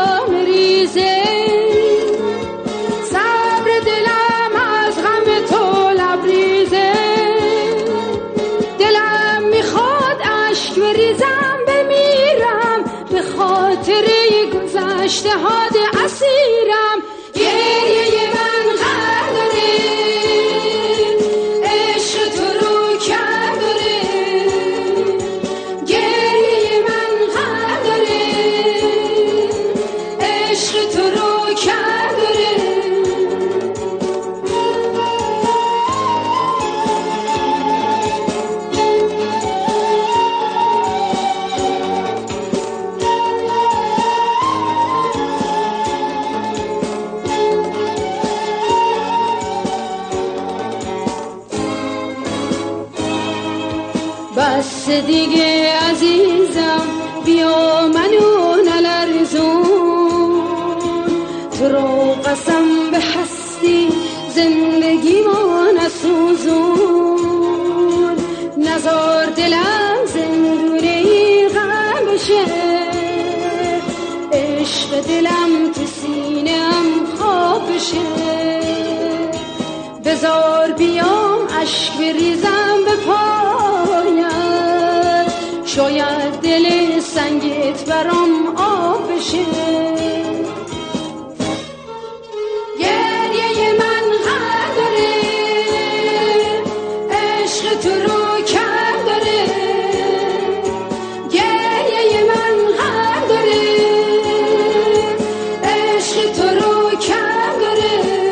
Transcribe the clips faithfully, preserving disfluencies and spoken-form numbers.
چشام ریزه، صبر دلم از غم تو لبریزه، دلم میخواد اشک بریزم بمیرم، به خاطر گذشته هات اسیرم. گریه من غم داره، عشق تو رو کم داره، گریه من غم داره، عشق تو رو کم داره. بس دیگه عزیزم بیا منو نلرزون، تو رو قسم به هستی زندگی ما نسوزون، نزار دلم زندونه غم بشه، عشق دلم تو سینه‌ام خواب بشه، بزار بیام اشک بریزم به پایت، شاید دل سنگت برام آب بشه. گریه من غم داره، عشق تو رو کم داره، گریه من غم داره، عشق تو رو کم داره.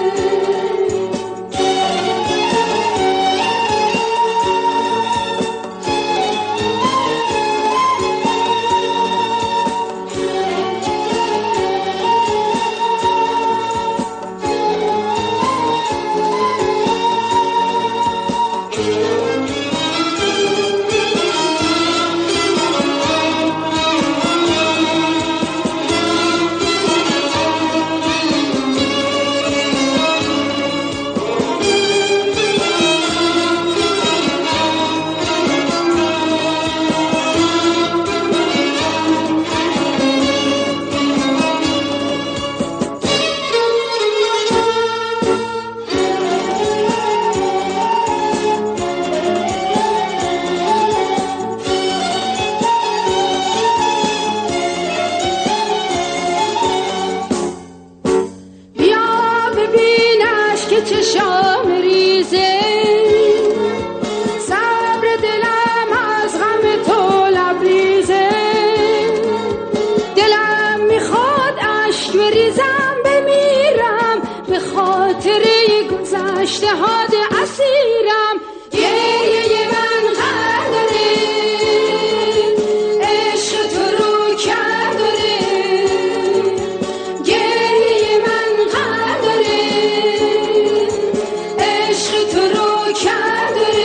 چشام ریزه، صبر دلم از غم تو لبریزه، دلم میخواد اشک بریزم بمیرم، به خاطر گذشته هات اسیرم. گریه من غم داره، عشق تو رو کم داره، گریه من غم داره، عشق تو رو کم داره.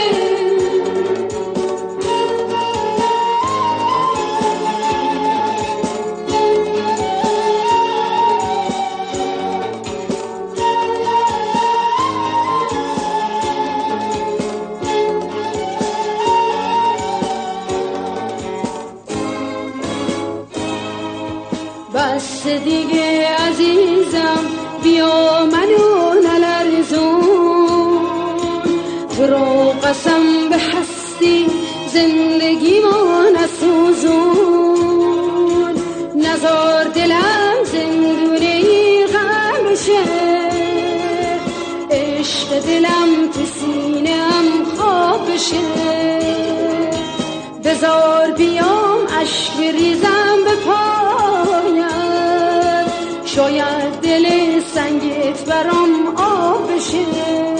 بس دیگه عزیزم بیا منو نلرزون، تو رو قسم به هستی زندگی ما نسوزون، نزار دلم زندونه غم بشه، عشق دلم تو سینه‌ام خواب بشه، بزار بیام اشک بریزم به پایت، شاید دل سنگت برام آب بشه.